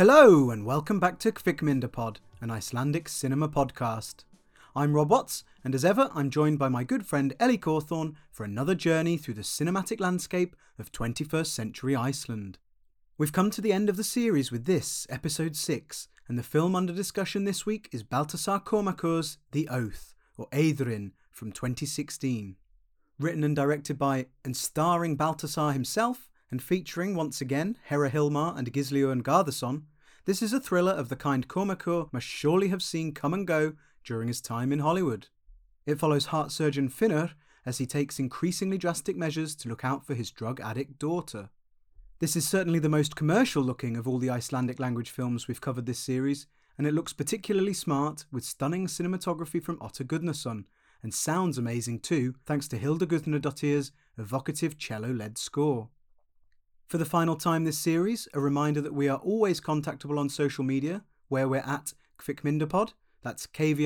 Hello and welcome back to Kvikmyndapod, an Icelandic cinema podcast. I'm Rob Watts, and as ever I'm joined by my good friend Ellie Cawthorne for another journey through the cinematic landscape of 21st century Iceland. We've come to the end of the series with this, episode 6, and the film under discussion this week is Baltasar Kormákur's The Oath, or Eiðurinn, from 2016. Written and directed by and starring Baltasar himself, and featuring once again Hera Hilmar and Gísli Garðarsson, this is a thriller of the kind Kormákur must surely have seen come and go during his time in Hollywood. It follows heart surgeon Finnur as he takes increasingly drastic measures to look out for his drug addict daughter. This is certainly the most commercial looking of all the Icelandic language films we've covered this series, and it looks particularly smart with stunning cinematography from Otto Gunnarsson, and sounds amazing too thanks to Hilda Guðnadóttir's evocative cello-led score. For the final time this series, a reminder that we are always contactable on social media, where we're at Kvikmyndapod, that's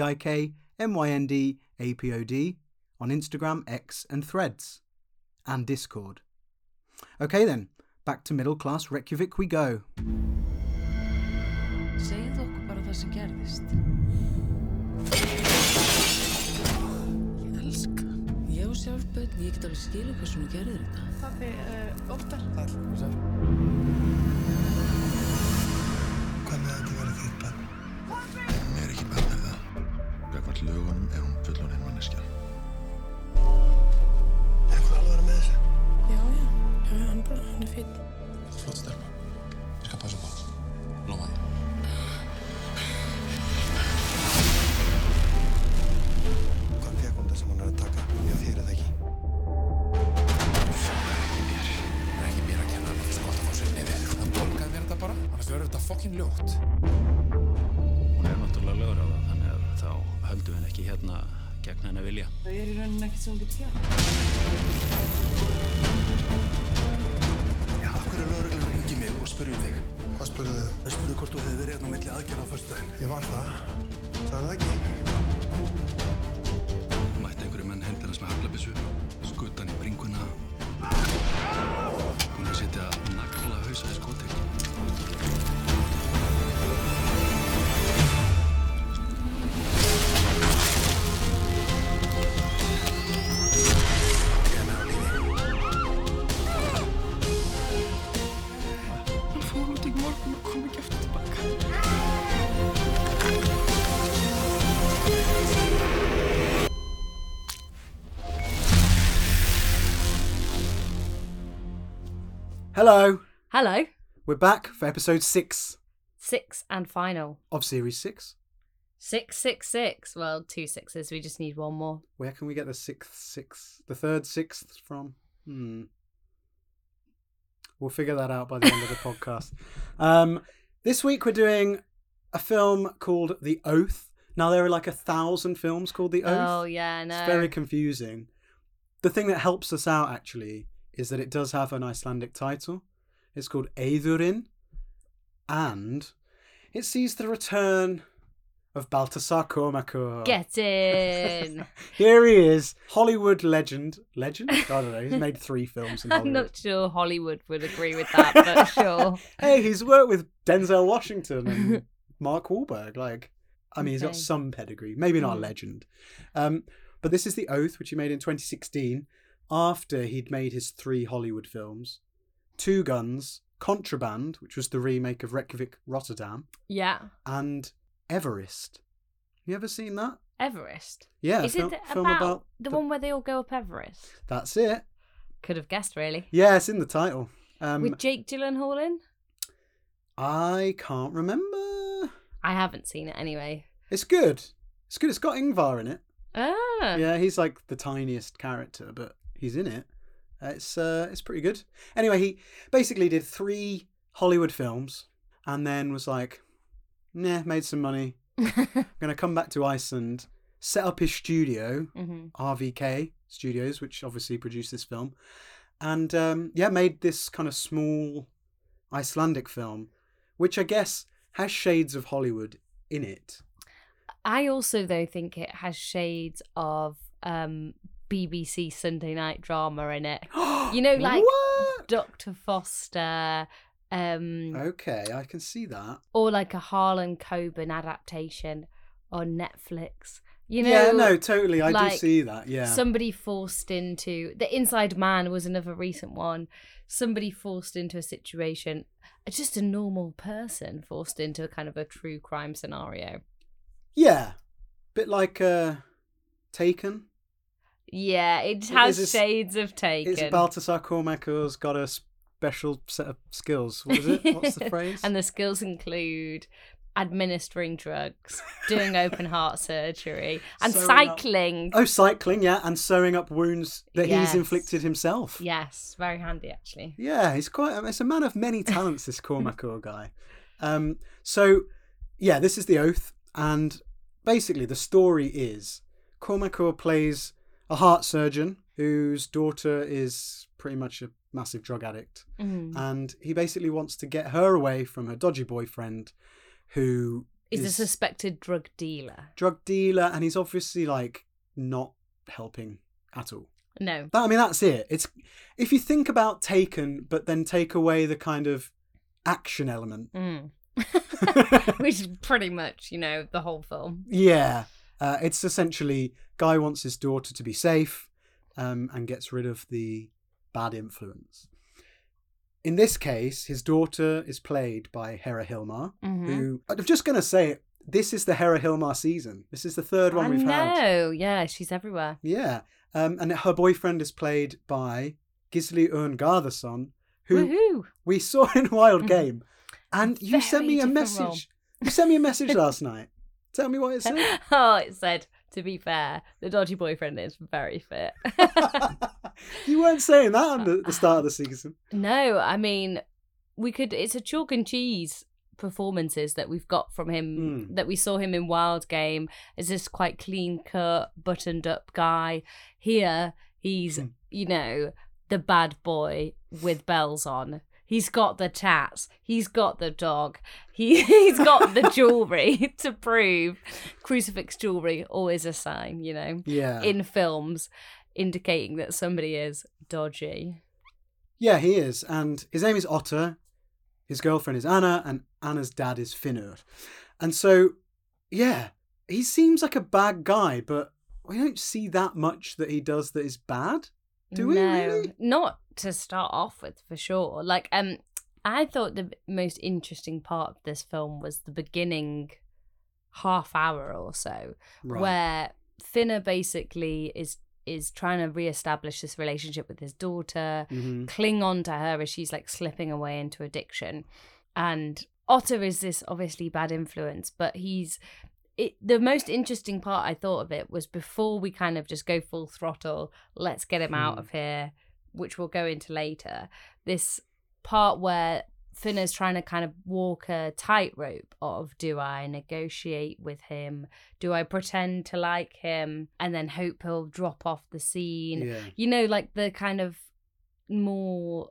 KVIKMYNDAPOD, on Instagram, X and Threads, and Discord. Okay then, back to Middle Class Reykjavik we go. Segðu okkur bara það sem gerðist. Ég elska. Ég og sjálf börn, ég get alveg skilið hversu hún gerði þetta. Pabbi, Óttar. Hvað með þetta verið þitt barn? Hún ekki barn það. Gagnvart lögunum hún fullorðin manneskja. Eitthvað alveg með þessu? Já, hann fínn. Flott stelpa. Ég skal passa upp á það. Lofa því. Hvað fekk hún það sem hún að taka? Já, þér eða ekki? Ekki mér að kenna. Það er gott að fá sér nefið. Það tólkaði mér þetta bara. Annars verður þetta fucking ljótt. Hún náttúrulega lögur á það, þannig að þá höldum við ekki hérna gegn henni vilja. Það í rauninni ekkert sem hún getur gert. Já, af hverju lögreglan hringir mig og spurði þig? Hvað spurði þið? Það spurði hvort þú hefði verið hérna á milli aðgerða á föstudaginn. Ég var það. Sagði það ekki? Mætti einhverju menn hendur hans með haglabyssu, skuta hann í bringuna. Hún að setja nagla hausa í skoteiki. Hello, Hello. we're back for episode 6 6 and final. of series 6. 666. Well, 2 6s. We just need one more. Where can we get the third sixth from? We'll figure that out by the end of the podcast. This week we're doing a film called The Oath. Now there are like 1,000 films called The Oath. Oh, yeah, no. It's very confusing. The thing that helps us out actually is that it does have an Icelandic title. It's called Eiðurinn, and it sees the return of Baltasar Kormákur. Get in. Here he is, Hollywood legend? I don't know, he's made 3 films in I'm Hollywood. not sure Hollywood would agree with that, but sure. Hey, he's worked with Denzel Washington and Mark Wahlberg. He's got Okay. some pedigree. Maybe not a legend. But this is The Oath, which he made in 2016, after he'd made his 3 Hollywood films. 2 Guns, Contraband, which was the remake of Reykjavik, Rotterdam, Yeah. and Everest. You ever seen that? Everest. Yeah, Is film it film about the one where they all go up Everest? That's it. Could have guessed, really. Yeah, it's in the title. With Jake Gyllenhaal in? I can't remember. I haven't seen it anyway. It's good. It's good. It's got Ingvar in it. Ah. Yeah, he's like the tiniest character, but he's in it. It's pretty good. Anyway, he basically did 3 Hollywood films and then was like, nah, made some money. I'm going to come back to Iceland, set up his studio, RVK Studios, which obviously produced this film, and made this kind of small Icelandic film, which I guess has shades of Hollywood in it. I also, though, think it has shades of BBC Sunday night drama in it. You know, like What? Dr. Foster, Okay, I can see that. Or like a Harlan Coben adaptation on Netflix. You know, yeah, no, totally. I do like see that. Yeah. somebody forced into The Inside Man was another recent one. Somebody forced into a situation, just a normal person forced into a kind of a true crime scenario. Yeah. Bit like Taken. Yeah, it Is has this- shades of Taken. It's Baltasar Kormákur's got a special set of skills. What was it? What's the phrase? And the skills include administering drugs, doing open heart surgery, and Sewing up- cycling. Oh, cycling, yeah, and sewing up wounds that Yes. he's inflicted himself. Yes, very handy actually. Yeah, he's it's a man of many talents, this Kormákur guy. So, yeah, this is The Oath, and basically the story is Kormákur plays a heart surgeon whose daughter is pretty much a massive drug addict, and he basically wants to get her away from her dodgy boyfriend, who Is a suspected drug dealer. and he's obviously like not helping at all. No. I mean, that's it. It's if you think about Taken, but then take away the kind of action element. Which is pretty much, the whole film. Yeah, it's essentially guy wants his daughter to be safe, and gets rid of the bad influence. In this case, his daughter is played by Hera Hilmar, who I'm just going to say it. This is the Hera Hilmar season. This is the third one we've had. No, yeah, she's everywhere. Yeah, and her boyfriend is played by Gisli Örn Garðarsson, who Woohoo! we saw in Wild Game, and you sent me a Very different message. role. You sent me a message last night. Tell me what it said. Oh, it said, to be fair, the dodgy boyfriend is very fit. You weren't saying that at the start of the season. No, I mean, it's a chalk and cheese performances that we've got from him, that we saw him in Wild Game as this quite clean cut, buttoned up guy. Here, he's, the bad boy with bells on. He's got the tats. He's got the dog. He's got the jewellery to prove. Crucifix jewellery, always a sign, Yeah. in films, indicating that somebody is dodgy. Yeah, he is. And his name is Otter. His girlfriend is Anna, and Anna's dad is Finnur. And so, yeah, he seems like a bad guy, but we don't see that much that he does that is bad. Do we really? Not to start off with, for sure. Like, I thought the most interesting part of this film was the beginning half hour or so, Right. where Finner basically is trying to reestablish this relationship with his daughter, cling on to her as she's like slipping away into addiction. And Otter is this obviously bad influence, but the most interesting part I thought of it was before we kind of just go full throttle, let's get him out of here, which we'll go into later. This part where Finner's trying to kind of walk a tightrope of, do I negotiate with him? Do I pretend to like him and then hope he'll drop off the scene? Yeah. Like the kind of more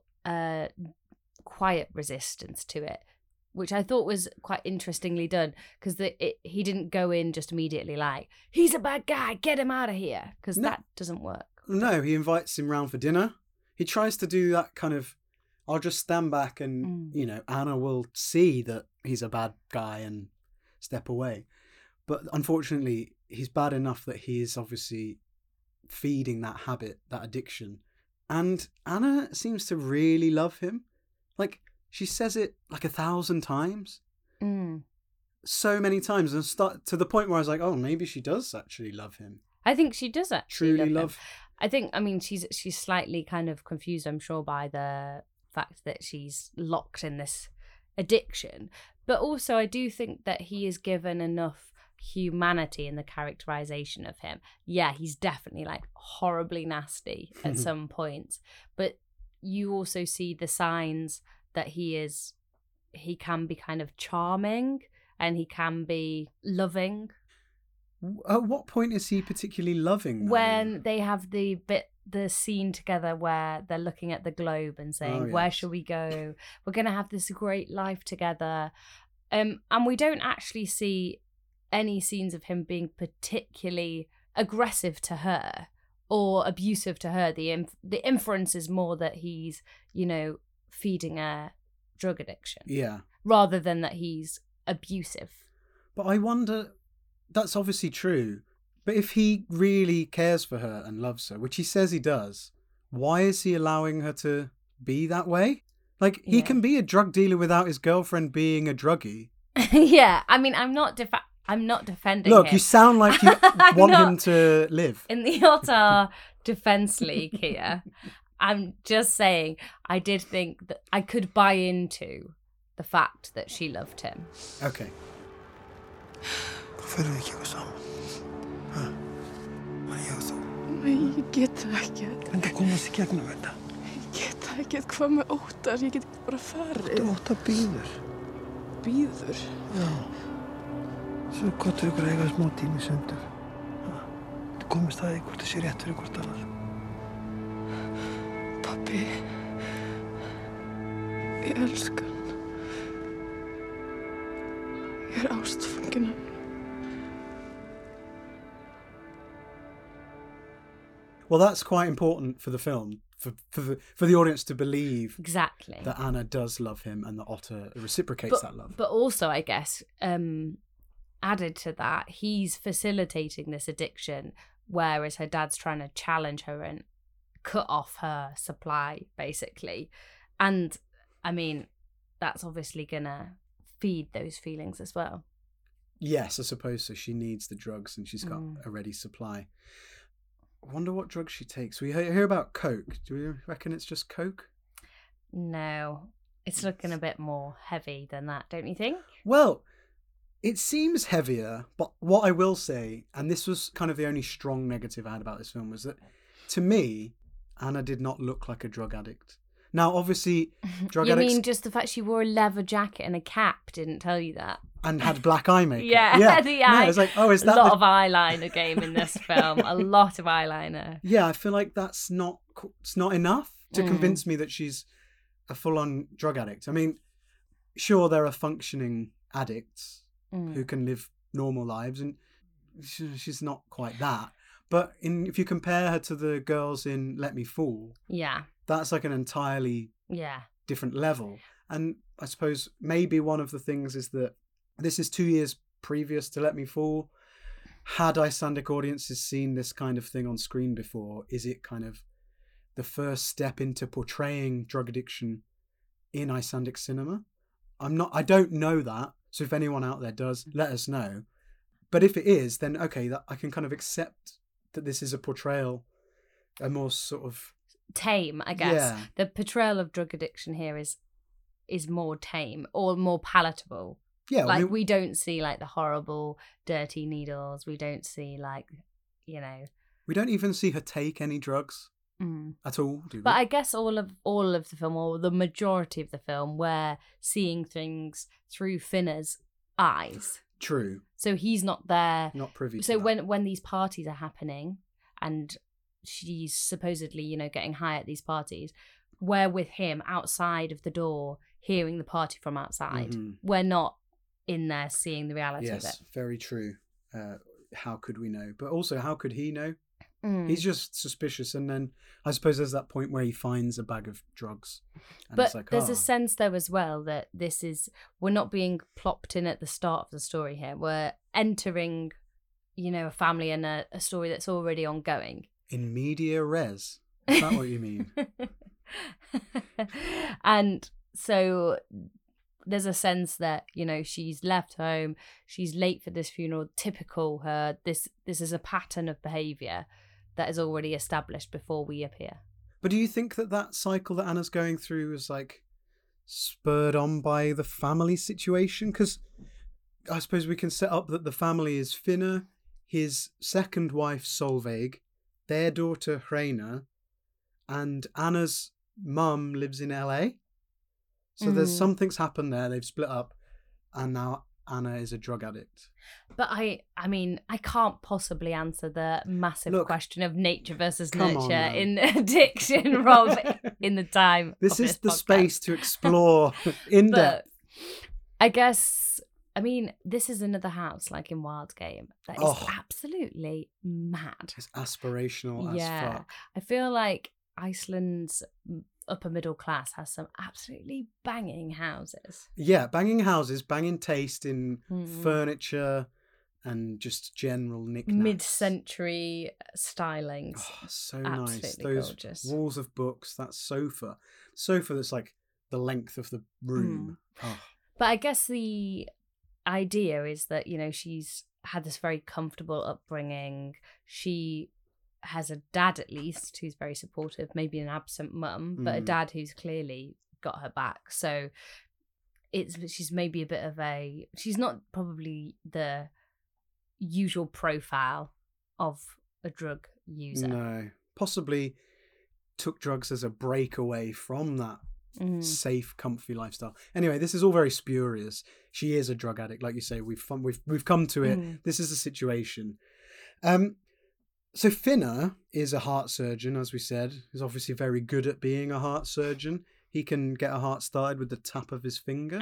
quiet resistance to it, which I thought was quite interestingly done, because he didn't go in just immediately like, he's a bad guy, get him out of here, because that doesn't work. No, he invites him round for dinner. He tries to do that kind of, I'll just stand back and, Anna will see that he's a bad guy and step away. But unfortunately, he's bad enough that he is obviously feeding that habit, that addiction. And Anna seems to really love him. Like, she says it like 1,000 times. So many times. And to the point where I was like, oh, maybe she does actually love him. I think she does actually Truly love love. him. I think, she's slightly kind of confused, I'm sure, by the fact that she's locked in this addiction. But also, I do think that he is given enough humanity in the characterization of him. Yeah, he's definitely like horribly nasty at some points. But you also see the signs that he can be kind of charming and he can be loving. At what point is he particularly loving? When they have the scene together where they're looking at the globe and saying, where shall we go? We're going to have this great life together. And we don't actually see any scenes of him being particularly aggressive to her or abusive to her. The inference is more that he's, feeding her drug addiction. Yeah. Rather than that he's abusive. But I wonder, that's obviously true, but if he really cares for her and loves her, which he says he does, why is he allowing her to be that way? Like, he can be a drug dealer without his girlfriend being a druggie. Yeah, I mean, I'm not defending Look, him. you sound like you want him to live. In the utter defense league here. I'm just saying, I did think that I could buy into the fact that she loved him. Okay. Förum við ekki eitthvað saman? Ha? Man, ég og þú. Nei, ég get það ekki. En það komast í gegnum þetta. Ég get það ekki. Hvað með Óttar? Ég get bara farið. Óttar bíður. Bíður? Já. Svo gottur ykkur að eiga smá tími sundur. Þú komist það í hvort það sé rétt fyrir hvort annað. Pabbi. Ég elska hann. Ég ástfangin hann. Well, that's quite important for the film, for the audience to believe Exactly. that Anna does love him and that Otter reciprocates that love. But also, I guess, added to that, he's facilitating this addiction, whereas her dad's trying to challenge her and cut off her supply, basically. And, I mean, that's obviously going to feed those feelings as well. Yes, I suppose so. She needs the drugs and she's got a ready supply. I wonder what drugs she takes. We hear about coke. Do we reckon it's just coke? No, it's looking a bit more heavy than that, don't you think? Well, it seems heavier, but what I will say, and this was kind of the only strong negative I had about this film, was that to me, Anna did not look like a drug addict. Now, obviously, drug addicts... You mean just the fact she wore a leather jacket and a cap didn't tell you that? And had black eye makeup. Yeah, the eye. No, it's like, oh, is that a lot of eyeliner game in this film. A lot of eyeliner. Yeah, I feel like it's not enough to convince me that she's a full-on drug addict. I mean, sure, there are functioning addicts who can live normal lives, and she's not quite that. But if you compare her to the girls in Let Me Fall, that's like an entirely different level. And I suppose maybe one of the things is that this is 2 years previous to Let Me Fall. Had Icelandic audiences seen this kind of thing on screen before? Is it kind of the first step into portraying drug addiction in Icelandic cinema? I don't know that. So if anyone out there does, let us know. But if it is, then okay, that I can kind of accept that this is a portrayal, a more sort of tame, I guess. Yeah. The portrayal of drug addiction here is more tame or more palatable. Yeah, like we don't see like the horrible dirty needles. We don't see like, we don't even see her take any drugs at all, do we? But I guess all of the film, or the majority of the film, we're seeing things through Finna's eyes. True. So he's not there. Not privy to So that. when these parties are happening and she's supposedly, getting high at these parties, we're with him outside of the door, hearing the party from outside. Mm-hmm. We're not in there seeing the reality of it. Yes, very true. How could we know? But also, how could he know? He's just suspicious, and then I suppose there's that point where he finds a bag of drugs. And But it's like, there's a sense though as well that we're not being plopped in at the start of the story here. We're entering, a family and a story that's already ongoing. in media res. Is that what you mean? And so there's a sense that, she's left home, she's late for this funeral, typical her. This is a pattern of behaviour that is already established before we appear. But do you think that cycle that Anna's going through is like spurred on by the family situation? Because I suppose we can set up that the family is Finna, his second wife Solveig, their daughter Hreina, and Anna's mum lives in LA. So there's something's happened there. They've split up, and now Anna is a drug addict. But I mean, I can't possibly answer the massive question of nature versus nurture in addiction, Rob, in the time. This is the podcast. space to explore in depth. I guess, this is another house like in Wild Game that is absolutely mad. It's aspirational as fuck. I feel like Iceland's upper middle class has some absolutely banging houses. Yeah, banging houses, banging taste in furniture and just general knickknacks. Mid-century stylings. Oh, so Absolutely nice. Those gorgeous. walls of books, that sofa that's like the length of the room. Oh. But I guess the idea is that, you know, she's had this very comfortable upbringing. She has a dad, at least, who's very supportive, maybe an absent mum, but a dad who's clearly got her back. So she's maybe a bit of she's not probably the usual profile of a drug user. No, possibly took drugs as a breakaway from that safe, comfy lifestyle. Anyway, this is all very spurious. She is a drug addict, like you say. We've come to it. This is the situation. So Finner is a heart surgeon, as we said. He's obviously very good at being a heart surgeon. He can get a heart started with the tap of his finger.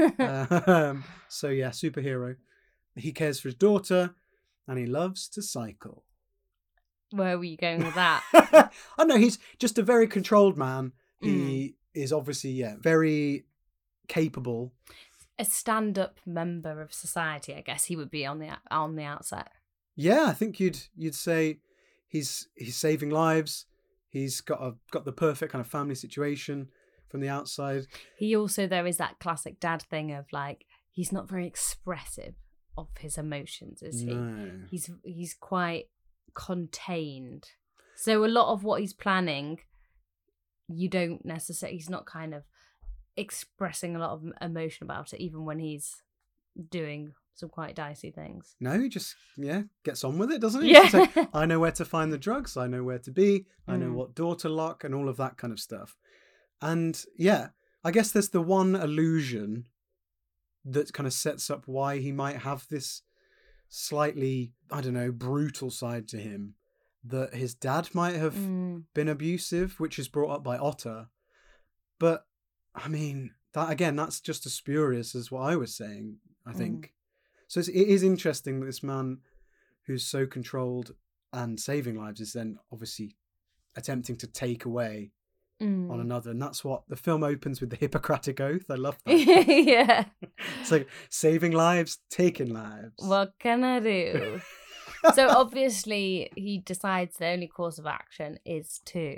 So yeah, superhero. He cares for his daughter, and he loves to cycle. Where were you going with that? I know, he's just a very controlled man. He is obviously, very capable. A stand-up member of society, I guess he would be on the outset. Yeah, I think you'd say he's saving lives. He's got the perfect kind of family situation from the outside. He also, there is that classic dad thing of like, he's not very expressive of his emotions, is he? No. He's quite contained. So a lot of what he's planning, you don't necessarily, he's not kind of expressing a lot of emotion about it, even when he's doing some quite dicey things. No, he just gets on with it, doesn't he? Yeah. Like, I know where to find the drugs. I know where to be. I know what door to lock and all of that kind of stuff. And yeah, I guess there's the one illusion that kind of sets up why he might have this slightly, I don't know, brutal side to him. That his dad might have been abusive, which is brought up by Otter. But I mean, that again, that's just as spurious as what I was saying, I think. So it is interesting that this man who's so controlled and saving lives is then obviously attempting to take away on another. And that's what the film opens with, the Hippocratic Oath. I love that. Yeah. It's like saving lives, taking lives. What can I do? So obviously he decides the only course of action is to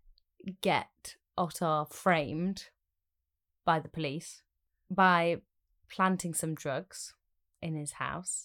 get Ottar framed by the police by planting some drugs in his house.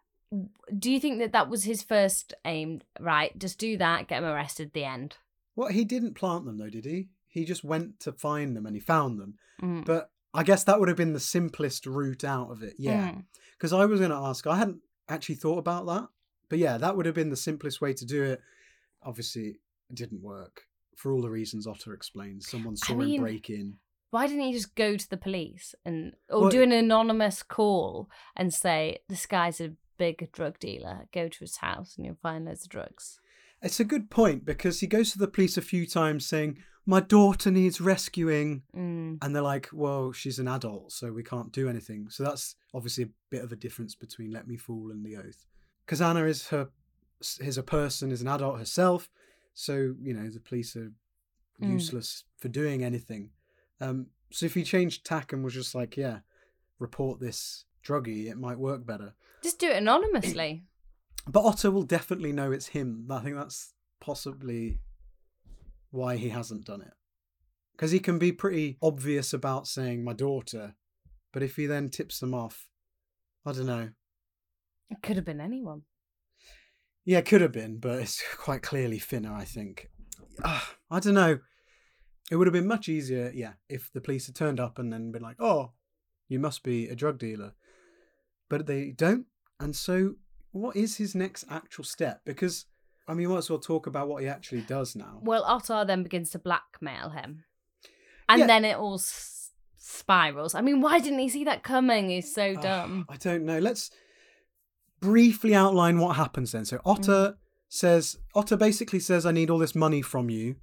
Do you think that was his first aim? Right, just do that, get him arrested at the end. Well, he didn't plant them though, did he? He just went to find them and he found them. But I guess that would have been the simplest route out of it. Yeah. Because I was going to ask, I hadn't actually thought about that. But yeah, that would have been the simplest way to do it. Obviously, it didn't work for all the reasons Otter explains. Someone saw him break in. Why didn't he just go to the police or do an anonymous call and say, this guy's a big drug dealer, go to his house and you'll find loads of drugs? It's a good point, because he goes to the police a few times saying, my daughter needs rescuing. And they're like, well, she's an adult, so we can't do anything. So that's obviously a bit of a difference between Let Me Fall and The Oath. Because Anna is a person, is an adult herself. So, you know, the police are useless for doing anything. So if he changed tack and was just like, report this druggie, it might work better. Just do it anonymously. But Otter will definitely know it's him. I think that's possibly why he hasn't done it. Because he can be pretty obvious about saying my daughter, but if he then tips them off, I don't know. It could have been anyone. Yeah, it could have been, but it's quite clearly Finner, I think. I don't know. It would have been much easier, if the police had turned up and then been like, oh, you must be a drug dealer. But they don't. And so what is his next actual step? Because, I mean, we might as well talk about what he actually does now. Well, Ottar then begins to blackmail him. And then it all spirals. I mean, why didn't he see that coming? He's so dumb. I don't know. Let's briefly outline what happens then. So Otter basically says, I need all this money from you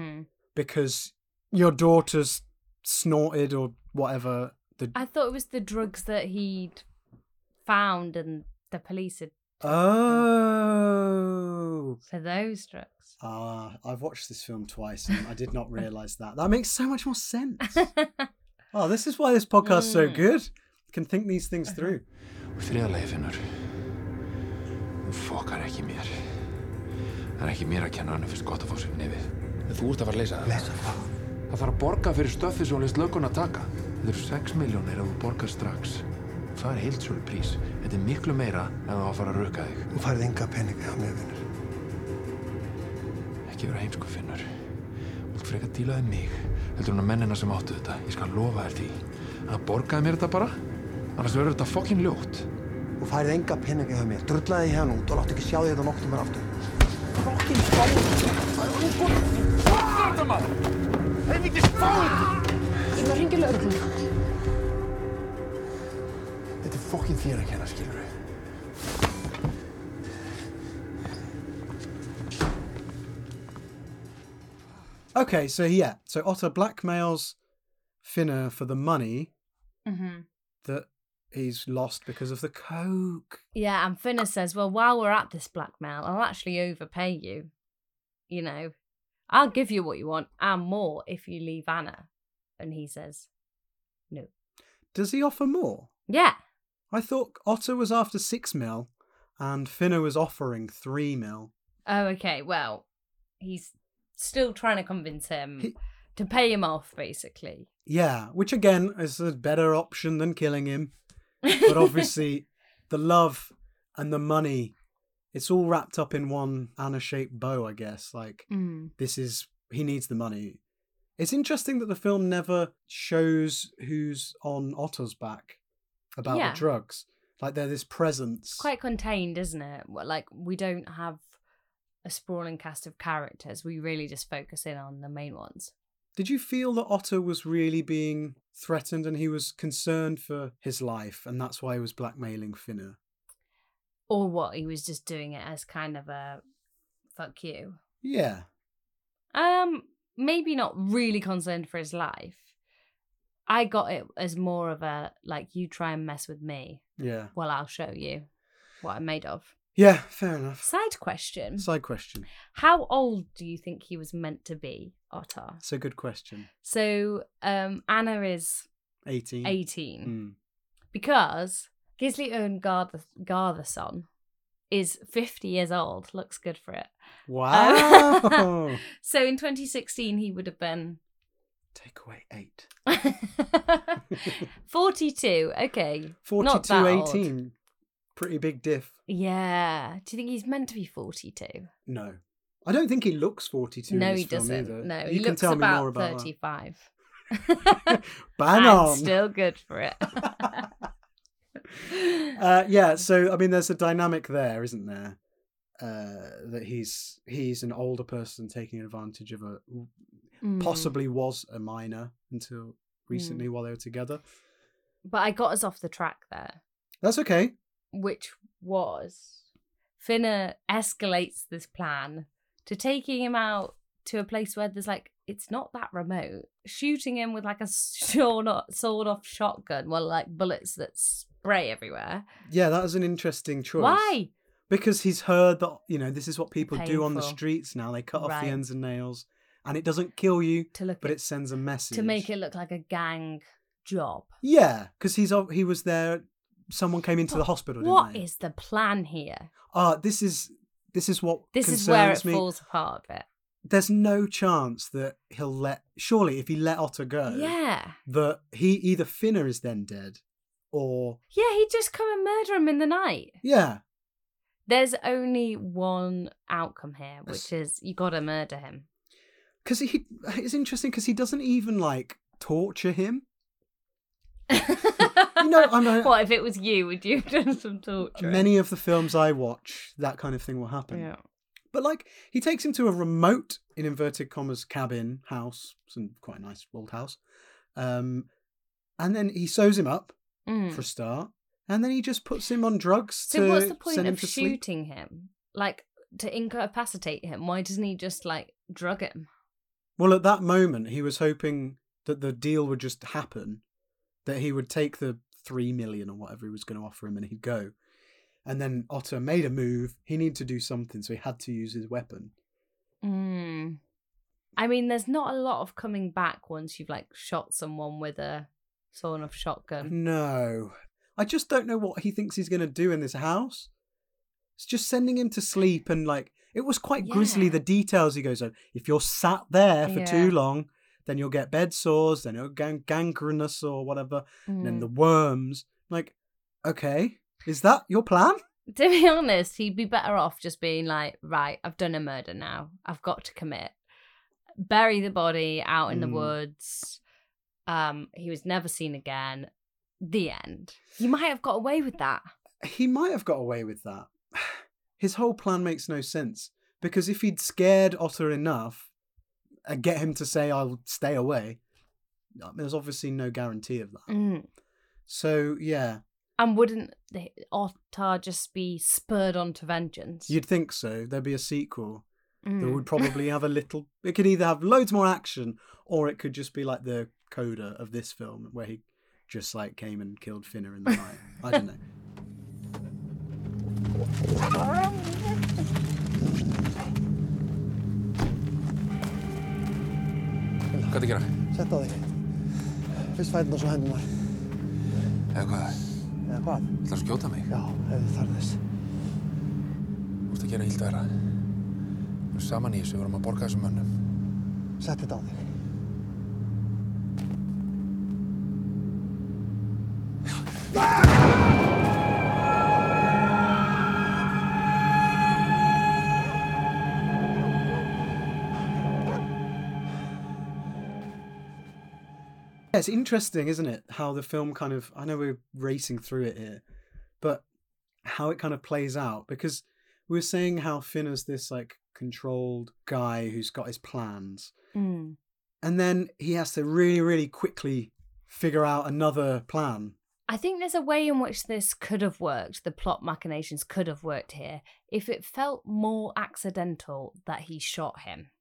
because your daughter's snorted or whatever. I thought it was the drugs that he'd found and the police had... Oh, Oh. For those drugs. I've watched this film twice and I did not realise that. That makes so much more sense. Oh, this is why this podcast's so good. You can think these things through. Og þriðalegi, Finnur. Þú fokkar ekki mér. Það ekki mér að kenna, hann fyrst gott að fá sér nefið. Þú ert að fara að leysa það. Leysa hvað? Það þarf að borga fyrir stöfið sem hún leist löggun að taka. Þetta eru 6 milljónir ef þú borgar strax. Það heildsölu prís. Þetta miklu meira en þú að fara að rukka þig. Þú færði enga peninga hjá mér, Finnur. Ekki vera heimsku, Finnur. Þú vilt frekar dílaði mig. Heldur hún að mennina sem áttu þetta. Ég skal lofa þér því. Að borgaði mér þetta bara. Annars verður þetta fokkin ljótt. Þú færði enga peninga hjá mér. Drullaði þig hérna út og láttu ekki sjá þig þetta nokkuð mér aftur. Fokkin spáðu. Það er óbúin. Hvað er þetta, maður? Helvíti spáðu. Ég var að hringja lögregluna. Þetta er fokkin þér að kenna, skilur við. Okay, so Otto blackmails Finner for the money that he's lost because of the coke. Yeah, and Finner says, well, while we're at this blackmail, I'll actually overpay you. You know, I'll give you what you want and more if you leave Anna. And he says, no. Does he offer more? Yeah. I thought Otto was after 6 mil and Finner was offering 3 mil. Oh, okay. Well, he's still trying to convince him to pay him off, basically. Yeah, which again is a better option than killing him. But obviously, the love and the money, it's all wrapped up in one Anna-shaped bow, I guess. Like, he needs the money. It's interesting that the film never shows who's on Otto's back about the drugs. Like, they're this presence. Quite contained, isn't it? Like, we don't have a sprawling cast of characters. We really just focus in on the main ones. Did you feel that Otto was really being threatened and he was concerned for his life and that's why he was blackmailing Finner? Or what, he was just doing it as kind of a fuck you? Yeah. Maybe not really concerned for his life. I got it as more of a, like, you try and mess with me. Yeah. Well, I'll show you what I'm made of. Yeah, fair enough. Side question. How old do you think he was meant to be, Otto? It's a good question. So, Anna is 18. 18. Because Gisli Owen Garðarsson is 50 years old. Looks good for it. Wow. So in 2016, he would have been... Take away 8. 42. Okay. 42, 18. Pretty big diff. Yeah. Do you think he's meant to be 42? No. I don't think he looks 42 No, in this he film doesn't. either. No, you he can looks tell me more about about 35. Bang on. Still good for it. Yeah, so, I mean, there's a dynamic there, isn't there? That he's an older person taking advantage of possibly was a minor until recently while they were together. But I got us off the track there. That's okay. Which was Finner escalates this plan to taking him out to a place where there's like, it's not that remote, shooting him with like a sawed-off shotgun, well, like bullets that spray everywhere. Yeah, that was an interesting choice. Why? Because he's heard that, you know, this is what people do on the Painful. streets now. They cut off the ends and nails and it doesn't kill you, but it sends a message. To make it look like a gang job. Yeah, because he was there. Someone came into the hospital, didn't What they? is the plan here? This is what This concerns is where it me. falls apart a bit. There's no chance that surely if he let Otto go, that either Finner is then dead or... Yeah, he'd just come and murder him in the night. Yeah. There's only one outcome here, which is you got to murder him. Because it's interesting because he doesn't even like torture him. What if it was you? Would you have done some torture? Many of the films I watch, that kind of thing will happen. Yeah. But like, he takes him to a remote, in inverted commas, cabin, house, some quite a nice old house, and then he sews him up for a start, and then he just puts him on drugs to So what's the point send him of to sleep. shooting him? Like, to incapacitate him? Why doesn't he just, like, drug him? Well, at that moment, he was hoping that the deal would just happen, that he would take the 3 million or whatever he was going to offer him and he'd go. And then Otto made a move. He needed to do something, so he had to use his weapon. I mean, there's not a lot of coming back once you've like shot someone with a sawn-off shotgun. No. I just don't know what he thinks he's going to do in this house. It's just sending him to sleep and like, it was quite grisly, the details he goes on. If you're sat there for too long, then you'll get bed sores, then you'll get gangrenous or whatever, and then the worms. Like, okay, is that your plan? To be honest, he'd be better off just being like, right, I've done a murder now. I've got to commit. Bury the body out in the woods. He was never seen again. The end. He might have got away with that. He might have got away with that. His whole plan makes no sense. Because if he'd scared Otter enough and get him to say, I'll stay away, there's obviously no guarantee of that. So, yeah. And wouldn't Ottar just be spurred on to vengeance? You'd think so. There'd be a sequel that would probably have a little... It could either have loads more action, or it could just be like the coda of this film, where he just like came and killed Finner in the night. I don't know. Hvað er að gera? Sett á þig. Fyrst fæturnar svo hendurnar. Eða hvað? Eða hvað? Ætlarðu að skjóta mig? Já, ef þú þarf þess. Þú ert að gera illt verra. Við erum saman í þessu, við erum að borga þessum mönnum. Sett þetta á þig. It's interesting, isn't it? How the film kind of, I know we're racing through it here, but how it kind of plays out, because we were saying how Finner's this like controlled guy who's got his plans. And then he has to really, really quickly figure out another plan. I think there's a way in which this could have worked, the plot machinations could have worked here, if it felt more accidental that he shot him.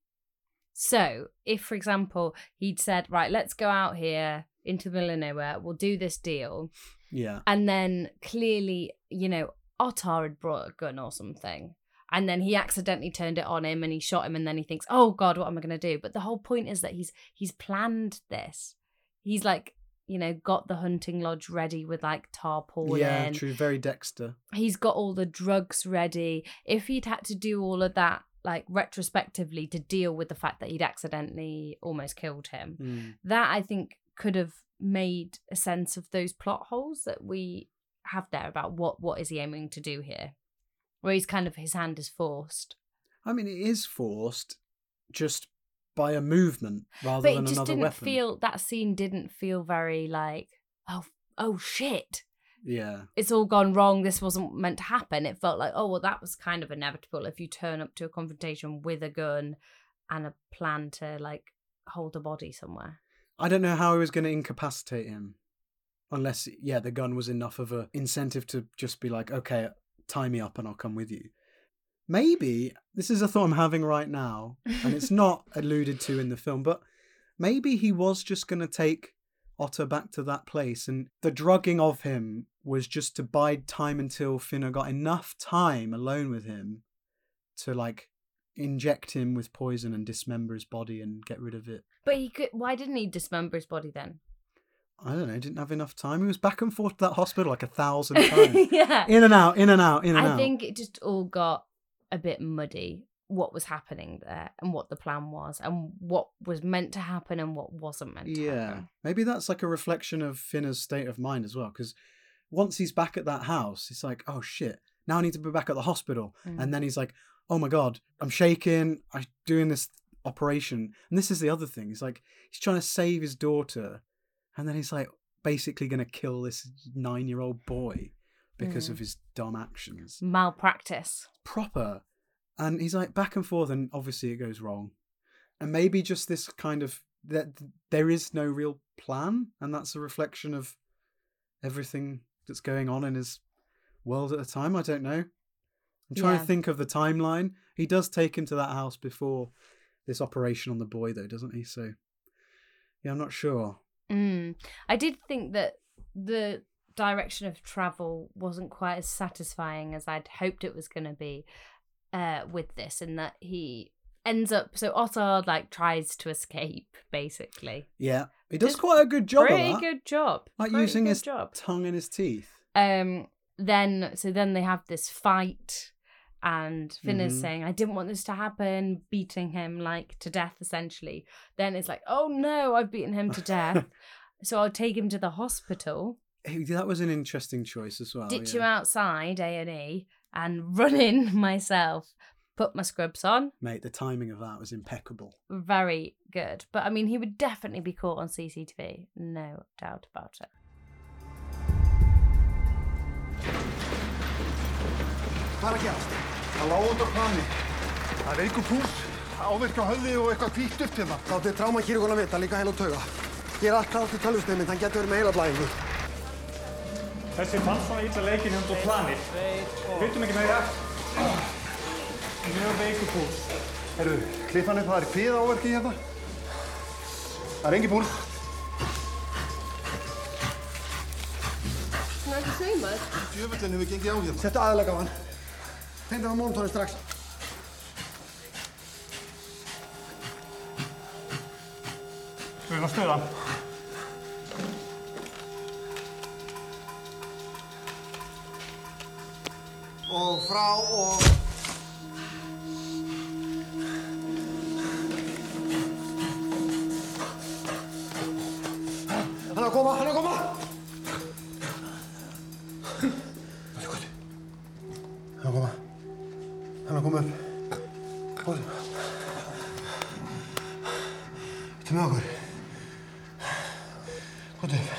So, if, for example, he'd said, right, let's go out here into the middle of nowhere, we'll do this deal. Yeah. And then clearly, you know, Ottar had brought a gun or something. And then he accidentally turned it on him and he shot him, and then he thinks, oh God, what am I going to do? But the whole point is that he's planned this. He's like, you know, got the hunting lodge ready with like tarpaulin. Yeah, true. Very Dexter. He's got all the drugs ready. If he'd had to do all of that, like retrospectively, to deal with the fact that he'd accidentally almost killed him, that I think could have made a sense of those plot holes that we have there about what is he aiming to do here, where he's kind of, his hand is forced. I mean, it is forced just by a movement rather but than it just another didn't weapon. feel, that scene didn't feel very like, oh shit. Yeah. It's all gone wrong. This wasn't meant to happen. It felt like, oh, well, that was kind of inevitable if you turn up to a confrontation with a gun and a plan to, like, hold a body somewhere. I don't know how he was going to incapacitate him. Unless, yeah, the gun was enough of an incentive to just be like, okay, tie me up and I'll come with you. Maybe, this is a thought I'm having right now, and it's not alluded to in the film, but maybe he was just going to take Otto back to that place, and the drugging of him was just to bide time until Finner got enough time alone with him to like inject him with poison and dismember his body and get rid of it. But he could, why didn't he dismember his body then? I don't know, didn't have enough time. He was back and forth to that hospital like 1,000 times. Yeah. In and out, in and out, in and out. I think it just all got a bit muddy, what was happening there and what the plan was and what was meant to happen and what wasn't meant to happen. Maybe that's like a reflection of Finner's state of mind as well, because once he's back at that house, it's like, oh shit, now I need to be back at the hospital. And then he's like, oh my God, I'm shaking, I'm doing this operation. And this is the other thing. He's like, he's trying to save his daughter. And then he's like basically going to kill this 9-year-old boy because of his dumb actions. Malpractice. Proper. And he's like back and forth, and obviously it goes wrong. And maybe just this kind of, that there is no real plan, and that's a reflection of everything that's going on in his world at the time. I don't know. I'm trying to think of the timeline. He does take him to that house before this operation on the boy, though, doesn't he? So, yeah, I'm not sure. I did think that the direction of travel wasn't quite as satisfying as I'd hoped it was going to be with this, in that he ends up, so Otto like tries to escape basically. Yeah, he does quite a good job of Pretty that. good job. Like Pretty using good his job. tongue in his teeth. Then they have this fight, and Finn is saying, I didn't want this to happen, beating him like to death essentially. Then it's like, oh no, I've beaten him to death. So I'll take him to the hospital, That was an interesting choice as well. ditch yeah. him outside A&E, and run in myself, put my scrubs on. Mate, the timing of that was impeccable. Very good. But I mean, he would definitely be caught on CCTV. No doubt about it. Hvað er að gerast? Það lá undir plani. Það er veikur púls, áverki á höfði og eitthvað hvítt upp hérna. Látið traumakirurguna vita, líka heil og tauga. Ég er allt klárt í tölvusneiðmynd, hann getur verið með heilablæðingu. Þessi fann svona illa leikinn hérna undir plani. Vitum ekki meira. Mjög veikur púls. Herru, klippan upp, það er kviða áverki hérna. Það er engin púls. Hann er ekki saumaður. Djöfullinn hefur gengið á hérna. Settu aðalega á hann. Tengdu á mónitorinn strax. Við erum að stöða hann. Og frá og... Hann er að koma, hann er að koma! Það er gott. Hann er að koma. Hann er að koma upp. Góð. Þetta með okkur. Góð upp.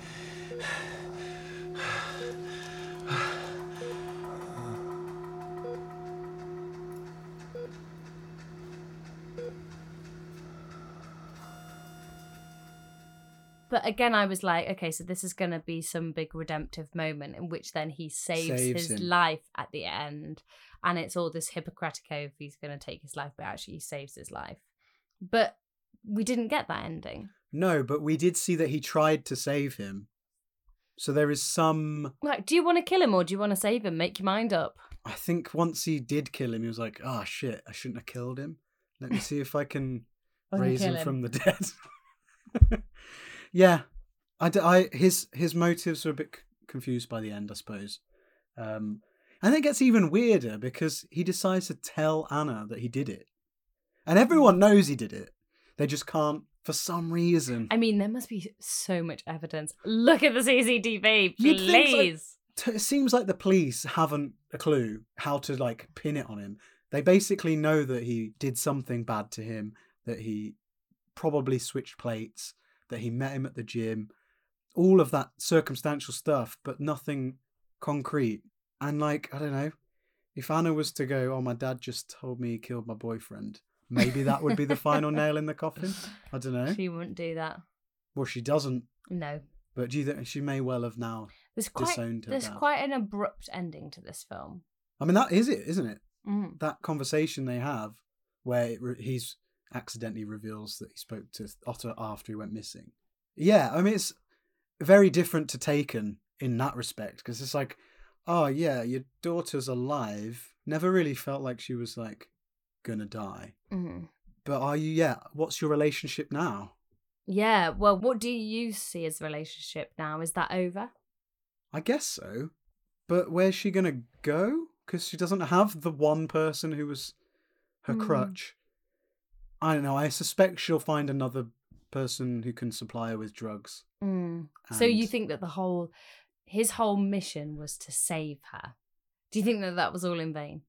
But again, I was like, okay, so this is going to be some big redemptive moment in which then he saves his him. life at the end. And it's all this Hippocratic oath, he's going to take his life, but actually he saves his life. But we didn't get that ending. No, but we did see that he tried to save him. So there is some... Like, do you want to kill him or do you want to save him? Make your mind up. I think once he did kill him, he was like, oh shit, I shouldn't have killed him. Let me see if I can raise him from the dead. Yeah, his motives were a bit confused by the end, I suppose. And it gets even weirder because he decides to tell Anna that he did it. And everyone knows he did it. They just can't, for some reason. I mean, there must be so much evidence. Look at the CCTV, You'd think please. It seems like the police haven't a clue how to like pin it on him. They basically know that he did something bad to him, that he probably switched plates, that he met him at the gym, all of that circumstantial stuff, but nothing concrete. And like, I don't know, if Anna was to go, oh, my dad just told me he killed my boyfriend, maybe that would be the final nail in the coffin. I don't know. She wouldn't do that. Well, she doesn't. No. But do you think she may well have now disowned her There's dad? quite an abrupt ending to this film. I mean, that is it, isn't it? Mm. That conversation they have where he's accidentally reveals that he spoke to Otto after he went missing. Yeah, I mean, it's very different to Taken in that respect, because it's like, oh yeah, your daughter's alive. Never really felt like she was like gonna die. Mm-hmm. But are you, what's your relationship now? Yeah, well, what do you see as a relationship now? Is that over? I guess so. But where's she gonna go? Because she doesn't have the one person who was her crutch. I don't know. I suspect she'll find another person who can supply her with drugs. Mm. So you think that his whole mission was to save her? Do you think that was all in vain?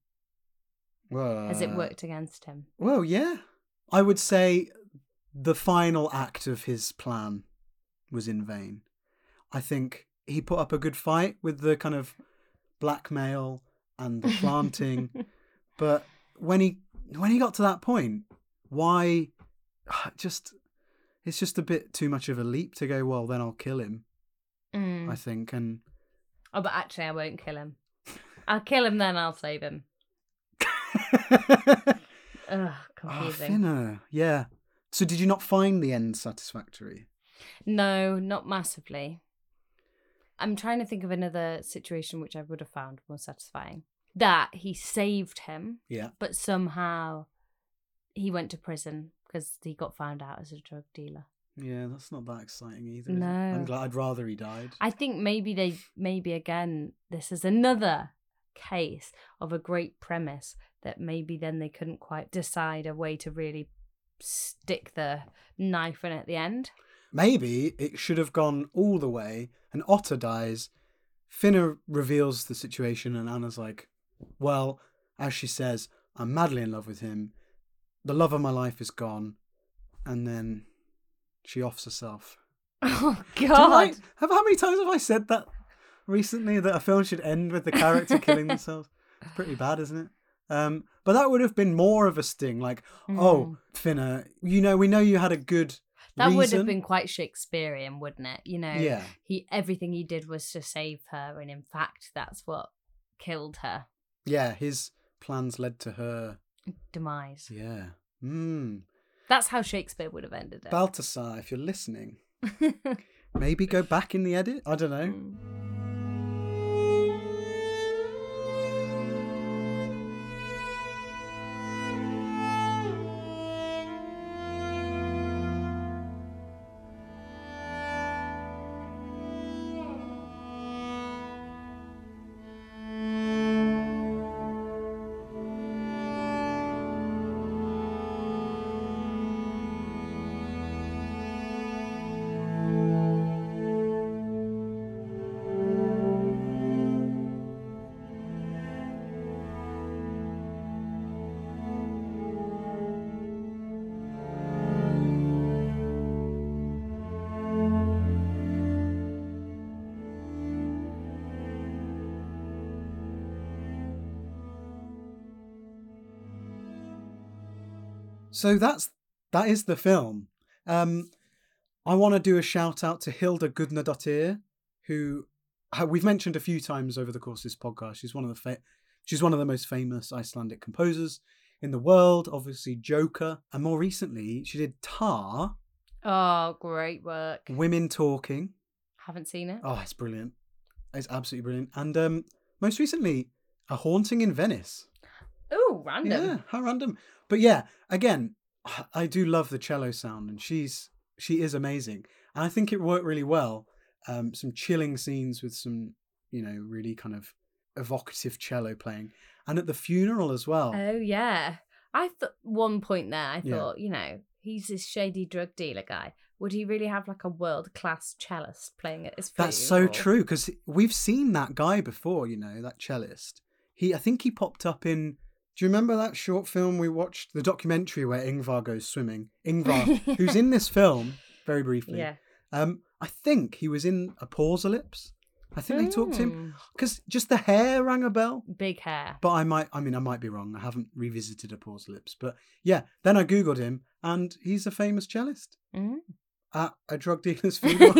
Has it worked against him? Well, yeah. I would say the final act of his plan was in vain. I think he put up a good fight with the kind of blackmail and the planting, but when he got to that point, why? It's just a bit too much of a leap to go, well, then I'll kill him. I think. And but actually I won't kill him. I'll kill him, then I'll save him. Ugh, confusing. Finner. Yeah. So did you not find the end satisfactory? No, not massively. I'm trying to think of another situation which I would have found more satisfying. That he saved him, Yeah. but somehow he went to prison because he got found out as a drug dealer. Yeah, that's not that exciting either. Is No. it? I'm glad. I'd rather he died. I think maybe again, this is another case of a great premise that maybe then they couldn't quite decide a way to really stick the knife in at the end. Maybe it should have gone all the way, and Otter dies. Finna reveals the situation, and Anna's like, well, as she says, I'm madly in love with him. The love of my life is gone. And then she offs herself. Oh, How God. many times have I said that recently, that a film should end with the character killing themselves? It's pretty bad, isn't it? But that would have been more of a sting. Like, oh, Finna, we know you had a good That reason. would have been quite Shakespearean, wouldn't it? Yeah. Everything he did was to save her, and in fact, that's what killed her. Yeah, his plans led to her Demise. Yeah. That's how Shakespeare would have ended it. Balthasar, if you're listening, maybe go back in the edit. I don't know. So that is the film. I want to do a shout out to Hilda Gudnadottir, who we've mentioned a few times over the course of this podcast. She's one of the most famous Icelandic composers in the world. Obviously, Joker, and more recently, she did Tar. Oh, great work. Women Talking. Haven't seen it. Oh, it's brilliant. It's absolutely brilliant. And most recently, A Haunting in Venice. Oh, random. Yeah, how random. But yeah, again, I do love the cello sound, and she is amazing. And I think it worked really well. Some chilling scenes with some, really kind of evocative cello playing. And at the funeral as well. Oh, yeah. I thought one point there, I Yeah. thought, he's this shady drug dealer guy. Would he really have like a world-class cellist playing at his funeral? That's so true, because we've seen that guy before, that cellist. I think he popped up in... Do you remember that short film we watched, the documentary where Ingvar goes swimming? Ingvar, who's in this film, very briefly. Yeah. I think he was in Apocalypse. I think they talked to him because just the hair rang a bell. Big hair. But I might be wrong. I haven't revisited Apocalypse. But yeah, then I Googled him and he's a famous cellist at a drug dealer's funeral.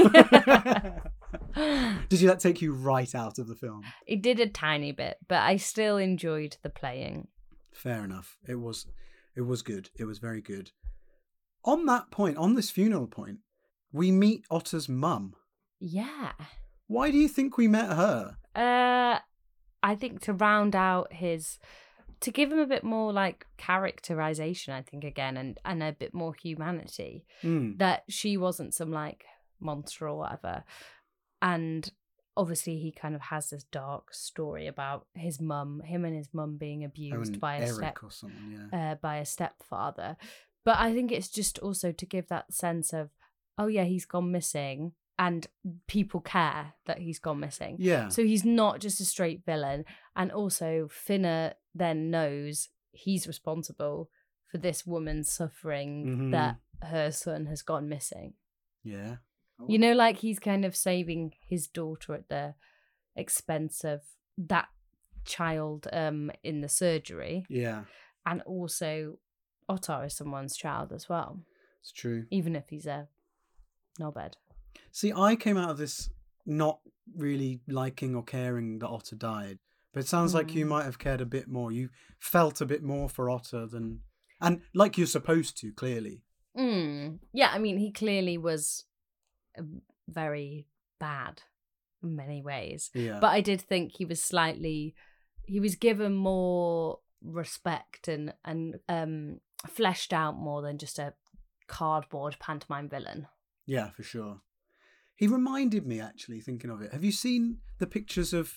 Did that take you right out of the film? It did a tiny bit, but I still enjoyed the playing. Fair enough. It was good. It was very good. On that point, on this funeral point, we meet Otter's mum. Yeah. Why do you think we met her? I think to round out to give him a bit more like characterization, I think, again, and a bit more humanity. That she wasn't some like monster or whatever. And obviously he kind of has this dark story about him and his mum being abused by a stepfather. But I think it's just also to give that sense of, oh yeah, he's gone missing and people care that he's gone missing. Yeah. So he's not just a straight villain. And also Finna then knows he's responsible for this woman's suffering that her son has gone missing. Yeah. Like he's kind of saving his daughter at the expense of that child in the surgery. Yeah. And also Ottar is someone's child as well. It's true. Even if he's a knobhead. See, I came out of this not really liking or caring that Otter died. But it sounds like you might have cared a bit more. You felt a bit more for Otter than... And like you're supposed to, clearly. Yeah, I mean, he clearly was very bad. in many ways. Yeah. But I did think he was given more respect and fleshed out more than just a cardboard pantomime villain. Yeah, for sure. He reminded me, actually, thinking of it. Have you seen the pictures of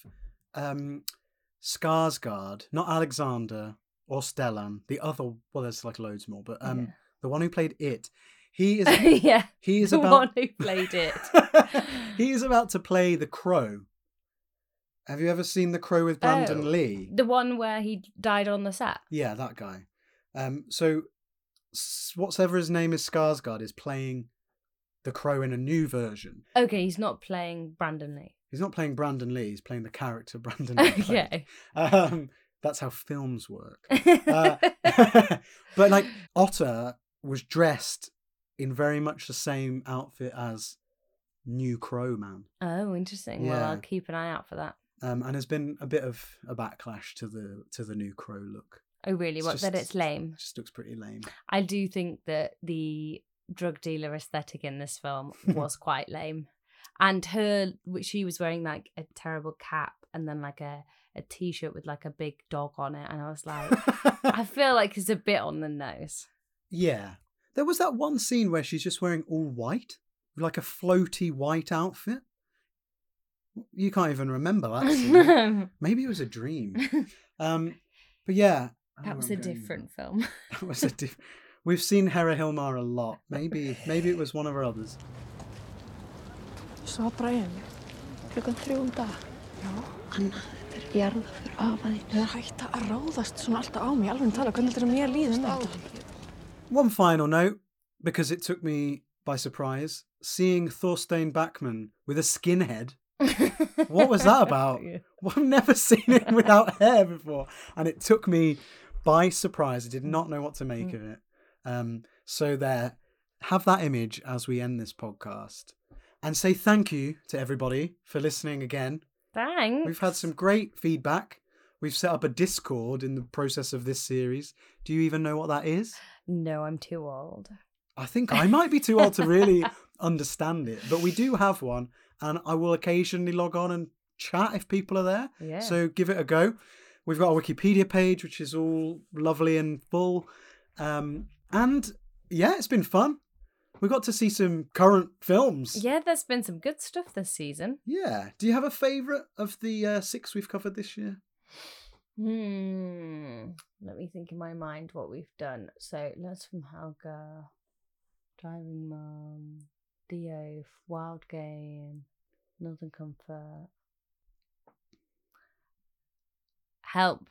Skarsgård? Not Alexander or Stellan. The other, well, there's like loads more, but the one who played it. He is. Yeah. He is the about one who played it. He is about to play the Crow. Have you ever seen The Crow with Brandon Lee? The one where he died on the set? Yeah, that guy. So whatever his name is, Skarsgård, is playing the Crow in a new version. Okay, he's not playing Brandon Lee. He's not playing Brandon Lee, he's playing the character Brandon Lee. Okay. That's how films work. But like Otter was dressed in very much the same outfit as New Crow Man. Oh, interesting. Well, Yeah. I'll keep an eye out for that. And there's been a bit of a backlash to the New Crow look. Oh, really? That it's lame? It just looks pretty lame. I do think that the drug dealer aesthetic in this film was quite lame. And she was wearing like a terrible cap and then like a t-shirt with like a big dog on it. And I was like, I feel like it's a bit on the nose. Yeah. There was that one scene where she's just wearing all white, like a floaty white outfit. You can't even remember that scene. Maybe it was a dream. But yeah. That was a different film. That was We've seen Hera Hilmar a lot. Maybe it was one of her others. Svo Brian, klukkan 3 dag. Já. Anna, þetta jarða fyrir afa þín. Það hætta að ráðast svona alltaf á mig, alveg tala, hvernig heldur mér líður með þetta? One final note, because it took me by surprise, seeing Thorstein Bachmann with a skinhead. What was that about? Well, I've never seen him without hair before, and it took me by surprise. I did not know what to make of it. So there, have that image as we end this podcast, and say thank you to everybody for listening again. Thanks. We've had some great feedback. We've set up a Discord in the process of this series. Do you even know what that is? No, I'm too old. I think I might be too old to really understand it, but we do have one, and I will occasionally log on and chat if people are there. Yeah. So give it a go. We've got a Wikipedia page, which is all lovely and full. And yeah, it's been fun. We got to see some current films. Yeah, there's been some good stuff this season. Yeah. Do you have a favourite of the 6 we've covered this year? Let me think in my mind what we've done. So, Letters from Helga, Driving Mum, Dio, Wild Game, Northern Comfort, Help.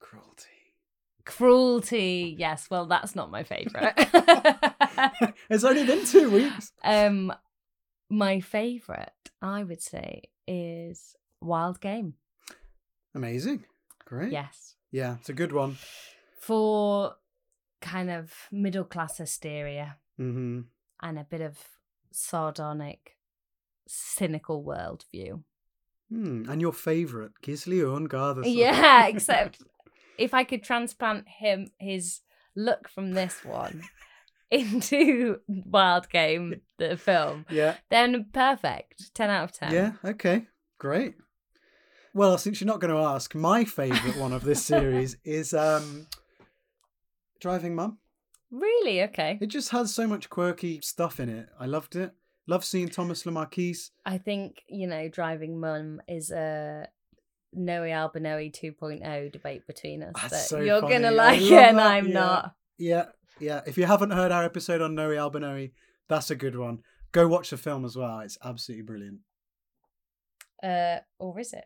Cruelty. Yes, well, that's not my favourite. It's only been 2 weeks. My favourite, I would say, is Wild Game. Amazing. Great. Yes. Yeah, it's a good one. For kind of middle class hysteria Mm-hmm. and a bit of sardonic, cynical worldview. And your favourite, Gisli Gardason. Yeah, except if I could transplant his look from this one into Wild Game, the film, then perfect. 10 out of 10. Yeah, okay, great. Well, since you're not going to ask, my favourite one of this series is Driving Mum. Really? Okay. It just has so much quirky stuff in it. I loved it. Love seeing Thomas Lemarquis. I think, Driving Mum is a Noe Albanoe 2.0 debate between us. That's that so you're funny. going to I like love it and that. I'm not. Yeah. If you haven't heard our episode on Noe Albanoe, that's a good one. Go watch the film as well. It's absolutely brilliant. Or is it?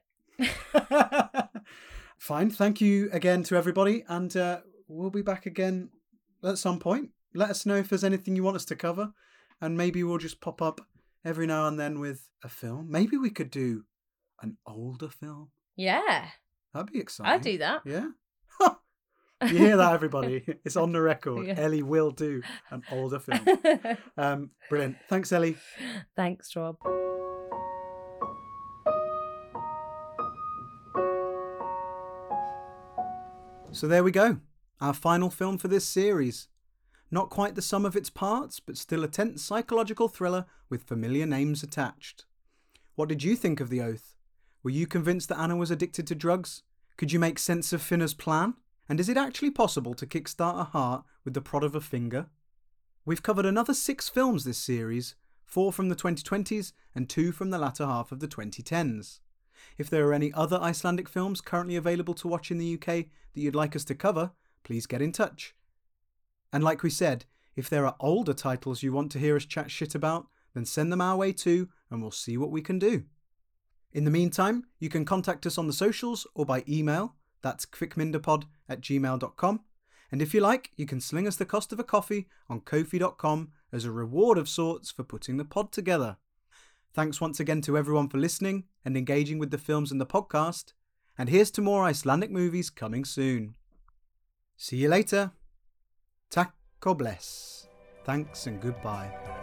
Fine. Thank you again to everybody, and we'll be back again at some point. Let us know if there's anything you want us to cover, and maybe we'll just pop up every now and then with a film. Maybe we could do an older film. Yeah. That'd be exciting. I'd do that. Yeah. You hear that, everybody? It's on the record. Yeah. Ellie will do an older film. Brilliant. Thanks, Ellie. Thanks, Rob. So there we go. Our final film for this series. Not quite the sum of its parts, but still a tense psychological thriller with familiar names attached. What did you think of The Oath? Were you convinced that Anna was addicted to drugs? Could you make sense of Finna's plan? And is it actually possible to kickstart a heart with the prod of a finger? We've covered another 6 films this series, 4 from the 2020s and 2 from the latter half of the 2010s. If there are any other Icelandic films currently available to watch in the UK that you'd like us to cover, please get in touch. And like we said, if there are older titles you want to hear us chat shit about, then send them our way too, and we'll see what we can do. In the meantime, you can contact us on the socials or by email, that's kvikmyndapod@gmail.com, and if you like, you can sling us the cost of a coffee on ko-fi.com as a reward of sorts for putting the pod together. Thanks once again to everyone for listening and engaging with the films in the podcast, and here's to more Icelandic movies coming soon. See you later. Takk og bless. Thanks and goodbye.